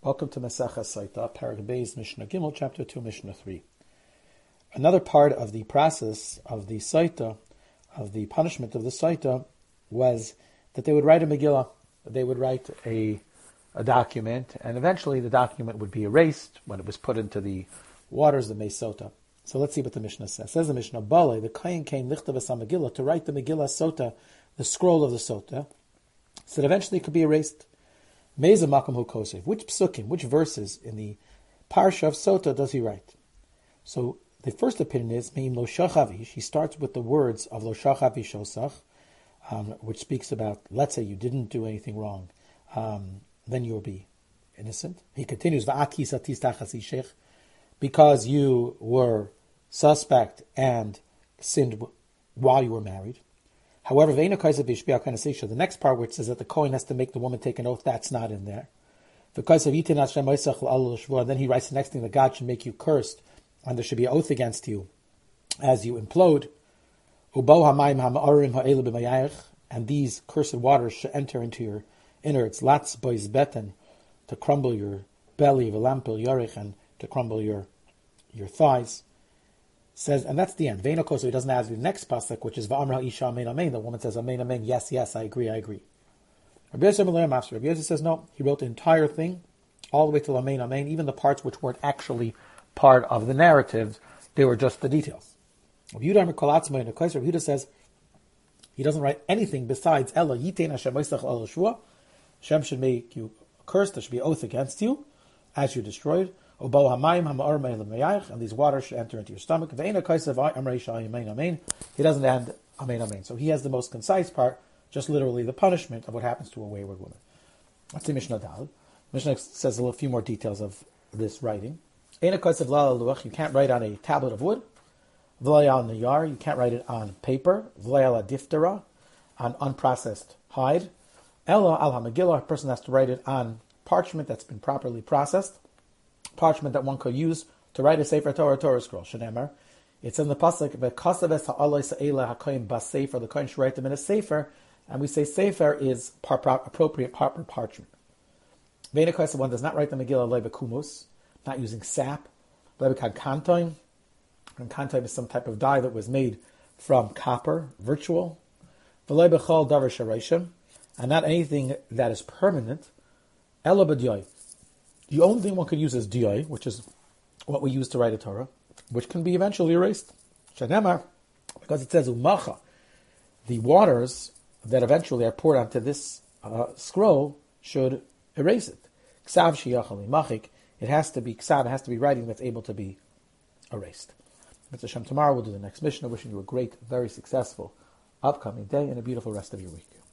Welcome to Maseches Saita, Perek Beis, Mishnah Gimel, Chapter 2, Mishnah 3. Another part of the process of the Saita, of the punishment of the Saita, was that they would write a Megillah. They would write a document, and eventually the document would be erased when it was put into the waters, the Meisota. So let's see what the Mishnah says. Says the Mishnah, Bale, the Kain came lichtav as Megillah, to write the Megillah Sota, the scroll of the Sota, so that eventually it could be erased. Meza Makom Hu Kosev. Which psukim, which verses in the Parsha of Sota does he write? So the first opinion is Meim Lo Shachavish. He starts with the words of Lo Shachavish Osach, which speaks about, let's say you didn't do anything wrong, then you will be innocent. He continues, because you were suspect and sinned while you were married. However, the next part, which says that the Kohen has to make the woman take an oath, that's not in there. Then he writes the next thing, that God should make you cursed, and there should be an oath against you as you implode. And these cursed waters should enter into your innards, latz bois beten, to crumble your belly, v'lampil yorich, and to crumble your thighs. Says, and that's the end. Ve'ino so he doesn't ask you the next pasuk, which is va'amra isha amen amen. The woman says amen amen. Yes, yes, I agree. Rabbi Yosef says no. He wrote the entire thing, all the way till amen amen, even the parts which weren't actually part of the narrative. They were just the details. Rabbi Yehuda says he doesn't write anything besides Ella Yitein Hashem Moisach Al Shua. Hashem should make you cursed. There should be oath against you as you destroyed. And these waters should enter into your stomach. He doesn't add amen amen. So he has the most concise part, just literally the punishment of what happens to a wayward woman. That's the Mishnah Dal. Mishnah says a few more details of this writing. You can't write on a tablet of wood. You can't write it on paper. On unprocessed hide. Ella al ha-megillah, a person has to write it on parchment that's been properly processed. Parchment that one could use to write a Sefer Torah scroll. Shenemar. It's in the pasuk, "V'kasaves ha'aloi sa'ela ha'koyin ba'sefer." The kohen should write them in a sefer, and we say sefer is appropriate proper parchment. Ve'inakos, one does not write the Megillah lei b'kumus, not using sap. Lei b'kad and kantoim is some type of dye that was made from copper, virtual. V'lei b'chol davar shareishim, and not anything that is permanent. Ela b'dyoy. The only thing one could use is diyai, which is what we use to write a Torah, which can be eventually erased. Shenemar, because it says umacha, the waters that eventually are poured onto this scroll should erase it. Ksav sheyachal imachik, it has to be ksav, it has to be writing that's able to be erased. Mitzvah Shem, tomorrow we'll do the next Mishnah. Wishing you a great, very successful upcoming day and a beautiful rest of your week.